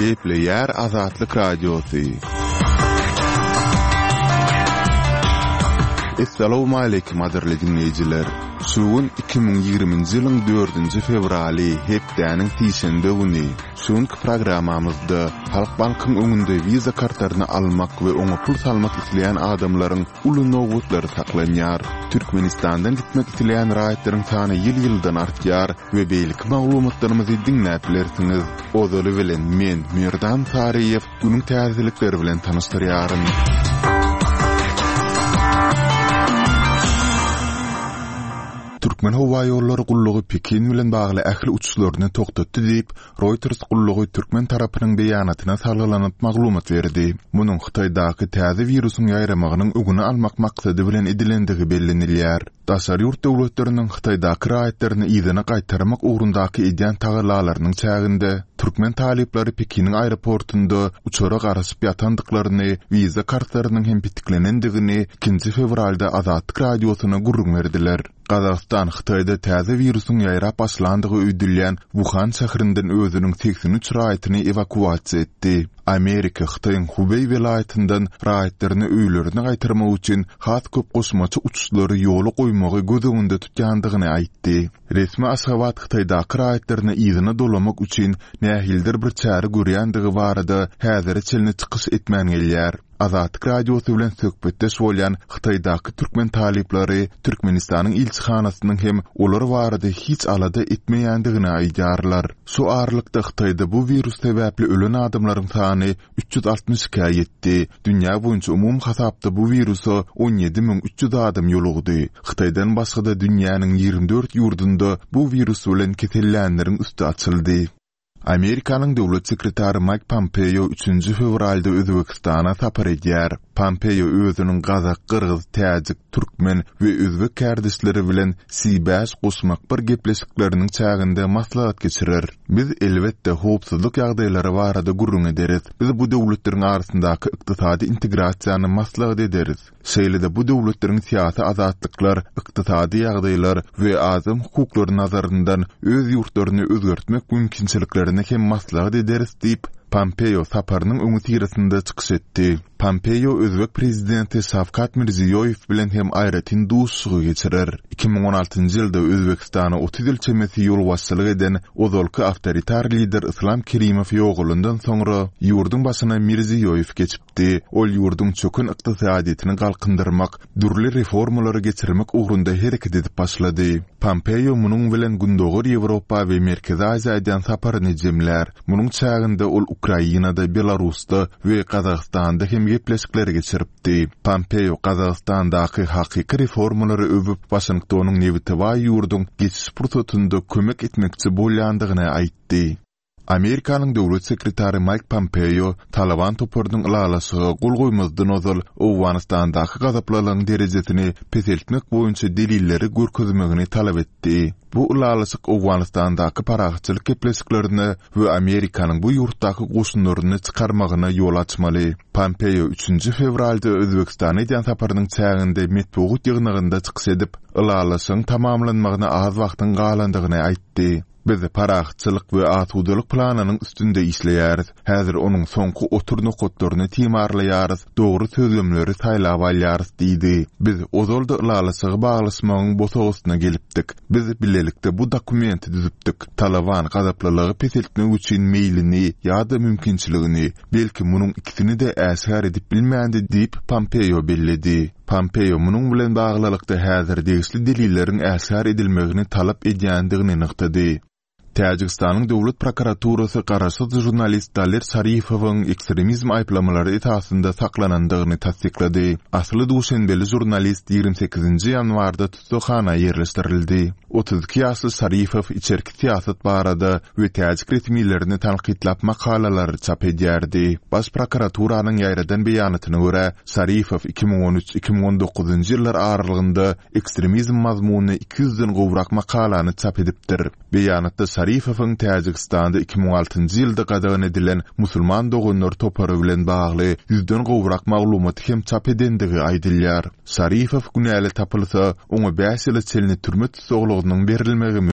Gepleýär Azatlyk Radiosu. Assalamu alaykum aderli dinleýijiler. Şuun 2020-nji ýylyň 4-nji fevraly hepdäniň tiýşende güni. Şuňky programmamyzda Halk Bankyň öňünde wiza kartlaryny almak we oňa pul salmak isleýän adamlaryň uly nowgutlary saklanýar. Türkmenistandan gitmek isleýän raýatlaryň sany ýyl-ýyldan artýar we beýlik maglumatlarymyzy dinläp bilersiňiz. Ozaly bilen men Mirdan Tariýew günüň täzelikleri bilen tanystyryaryn. Türkmen Hawa ýollary gullugy Pekin bilen bagly ähli uçuşlaryny toktatdy diýip Reuters gullugy Türkmen tarapynyň beýanatyna salgylanyp maglumat berdi. Munyň Hytaýdaky täze wirusyň ýaýramagynyň öňüni almak maksady bilen edilendigi bellenilýär. Daşary ýurt döwletleriniň Hytaýdaky raýatlaryny ýygyna gaýtarmak ugrundaky edýän taýlalarynyň çäginde Türkmen taliplary Pekiniň aeroportunda uçara garaşyp ýatandyklaryny, wiza kartlarynyň hem bitiklenendigini 2 fevralda Azatlyk Radiosyna gurrun berdiler. Qazaqstan Hytaýda täze wirusyň ýaýrap başlandygy öýdülýän Wuhan şäherinden özüniň 83 raýatyny evakuasiýa etdi. Amerika Hytaýyň Hubei welaýatyndan raýatlaryny öýlerine gaýtarmak üçin has köp goşmaçy uçuşlary ýoly goýmagy göz öňünde tutýandygyny aýtdy. Resmi Aşgabat Hytaýdaky raýatlaryny ýygyna dolamak üçin nähildir bir çäre görýändigi barada häzir çelini çykyş etmän gelýär. Azatlyk Radiosy bilen söhbetdeş bolýan Hytaýdaky türkmen taliplary Türkmenistanyň ilçihanasynyň hem olar barada hiç alada etmeýändigini aýdýarlar. Şu aralykda Hytaýda bu virus sebäpli ölen adamlaryň sany 360-ka ýetdi. Dünýä boýunça umum hasapda bu virusa 17.300 adam ýolugdy. Hytaýdan başga da dünýäniň 24 ýurdunda bu virus bilen kesellenleriň üstü açyldy. Amerikanyň döwlet sekretary Mike Pompeo 3 fevralda Özbekistana tapar edýär. Pompeo özüniň Gazak, Qırgyz, Täjik, Türkmen we özbek kardeşleri bilen C5 goşmak bir gepleşikleriniň çäginde maslahat geçirer. Biz elbetde howpsuzlyk ýagdaýlary barada gurrun ederiz. Biz bu döwletleriň arasyndaky ykdysady integrasiýany maslahat ederiz. Şeýle-de bu döwletleriň siýasy azatlyklar, ykdysady ýagdaýlar we adam hukuklary nazaryndan öz ýurtlaryny özgertmek mümkinçiliklerini hem maslahat ederiz diýip Pompeo saparynyň öňü tirasynda çykyş etdi. Pompeo Özbek prezidenti Şavkat Mirziýoýew bilen hem aýratyn duşsugy geçirer. 2016-njy ýylda Özbekistana 30 ýyl çemesi ýol başçylyk eden ozalky awtoritar lider Islam Kerimow ýoğulundan soňra ýurdun başyna Mirziýoýew geçipdi. Ol ýurdun çökün ykdysadyny galkındyrmak, dürli reformalary geçirmek ugrunda hereket edip başlady. Pompeo munyň bilen gündoğur Ýewropa we Merkezi Aziýadan saparyny jemlär. Munyň çäginde ol Ukrainada, Belarusda we Qazaqstanda hem gepleşikleri geçiripdi. Pompeo Qazaqstandaky hakyky reformalary öwüp Washingtonyň Nevitova ýurdun geçiş pursatynda kömek etmekçi bolýandygyny aýtdy. Amerikanyň döwlet sekretary Mike Pompeo Taliban toparynyň ýalasyga gol goýmazdan ozal Awganistandaky gazaplaryň derejesini peseltmek boýunça delilleri görkezmegini talap etdi. Bu ýalasyk Awganistandaky paragatçylyk gepleşiklerini we Amerikanyň bu ýurtdaky goşunlaryny çykarmagyna ýol açmaly. Pompeo 3 fevralda Özbekistana eden saparynyň çäginde metbuat ýygnygynda çykyş edip, ýalasyň tamamlanmagyna az wagtyň galandygyny aýtdy. Biz paragatçylyk we atudalyk plananyň üstünde işleýäris. Häzir onuň soňky otur nokotlaryny timarlaýarys, dogry sözlemleri taýlap alýarys diýdi. Biz ozalda ýalasyga baglaşmagyň bosagysyna gelipdik. Biz bilelikde bu dokumenti düzüpdik. Taliban gazaplylygy peseltmek üçin meýlini ýa-da mümkinçiligini, belki munyň ikisini de äsgär edip bilmändi diýip Pompeo belledi. Pompeo munyň bilen baglylykda häzir degişli delillerin äsgär edilmegini talap edýändigini nyktady. Täjikistanyň döwlet prokuraturasy garaşsyz jurnalist Daler Şarifowyň ekstremizm aýplamalary etasynda saklanandygyny tasdiklady. Asly duşenbeli jurnalist 28-nji ýanwarda tutuşxana ýerleşdirildi. 32 ýaşly Şarifow içerki siýasat barada we täjik resmiýetlerini tanqidlap makalalary çap edýärdi. Baş prokuraturanyň ýaýradan beýanatyna görä, Şarifow 2013-2019-njy ýyllar aralygynda ekstremizm mazmuny 200-den gowrak makalany çap edipdir. Beýanatda Şarifowyň Täjikistanda 2006-njy ýylda gadagyn edilen musulman dogunlar topary bilen bagly 100-den gowrak maglumat hem çap edendigi aýdylýar. Şarifow günäli tapylsa, oňa 5 ýyl çelini türme tutsagynyň berilmegi